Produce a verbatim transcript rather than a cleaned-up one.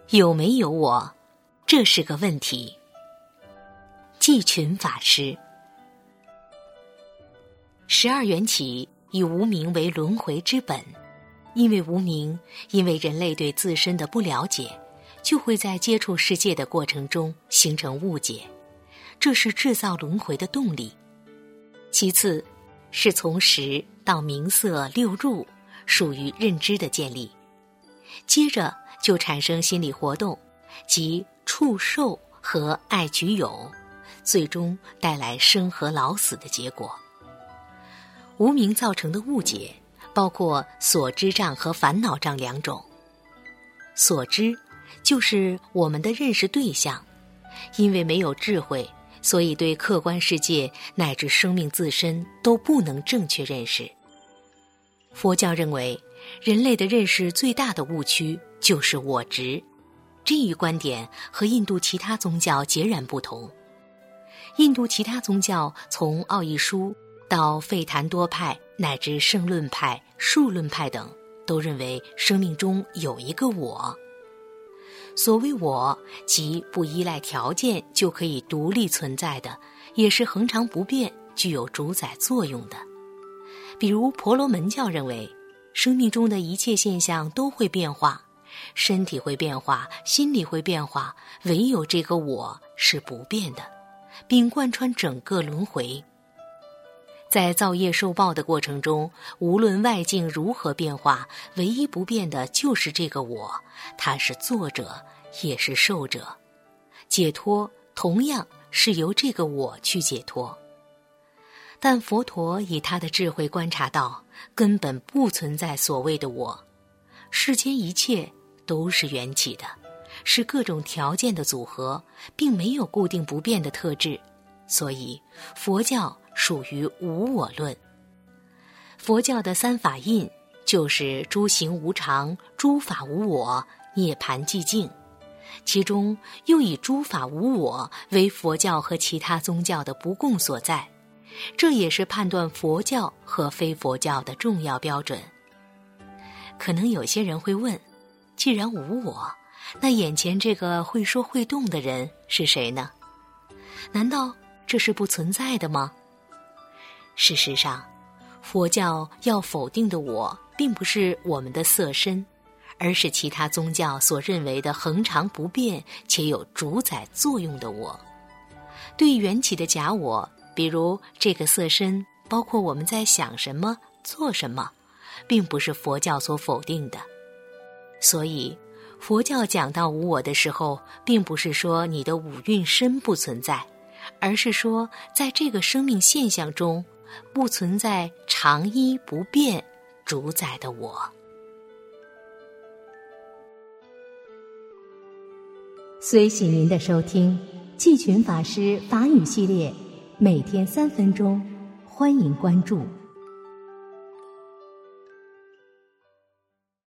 有没有我，这是个问题。季群法师。十二缘起以无明为轮回之本，因为无明，因为人类对自身的不了解，就会在接触世界的过程中形成误解，这是制造轮回的动力。其次是从识到名色六入，属于认知的建立，接着就产生心理活动，即触受和爱取有，最终带来生和老死的结果。无明造成的误解包括所知障和烦恼障两种。所知就是我们的认识对象，因为没有智慧，所以对客观世界乃至生命自身都不能正确认识。佛教认为人类的认识最大的误区就是我执，这一观点和印度其他宗教截然不同。印度其他宗教从奥义书到吠檀多派乃至圣论派、数论派等，都认为生命中有一个我。所谓我，即不依赖条件就可以独立存在的，也是恒常不变，具有主宰作用的。比如婆罗门教认为，生命中的一切现象都会变化，身体会变化，心理会变化，唯有这个我是不变的，并贯穿整个轮回。在造业受报的过程中，无论外境如何变化，唯一不变的就是这个我，它是作者，也是受者。解脱同样是由这个我去解脱。但佛陀以他的智慧观察到，根本不存在所谓的我，世间一切都是缘起的，是各种条件的组合，并没有固定不变的特质，所以佛教属于无我论。佛教的三法印就是诸行无常、诸法无我、涅槃寂静，其中又以诸法无我为佛教和其他宗教的不共所在，这也是判断佛教和非佛教的重要标准。可能有些人会问，既然无我，那眼前这个会说会动的人是谁呢？难道这是不存在的吗？事实上，佛教要否定的我，并不是我们的色身，而是其他宗教所认为的恒常不变且有主宰作用的我。对缘起的假我，比如这个色身，包括我们在想什么、做什么，并不是佛教所否定的。所以佛教讲到无我的时候，并不是说你的五蕴身不存在，而是说在这个生命现象中不存在常一不变主宰的我。 随喜您的收听，季群法师法语系列，每天三分钟，欢迎关注。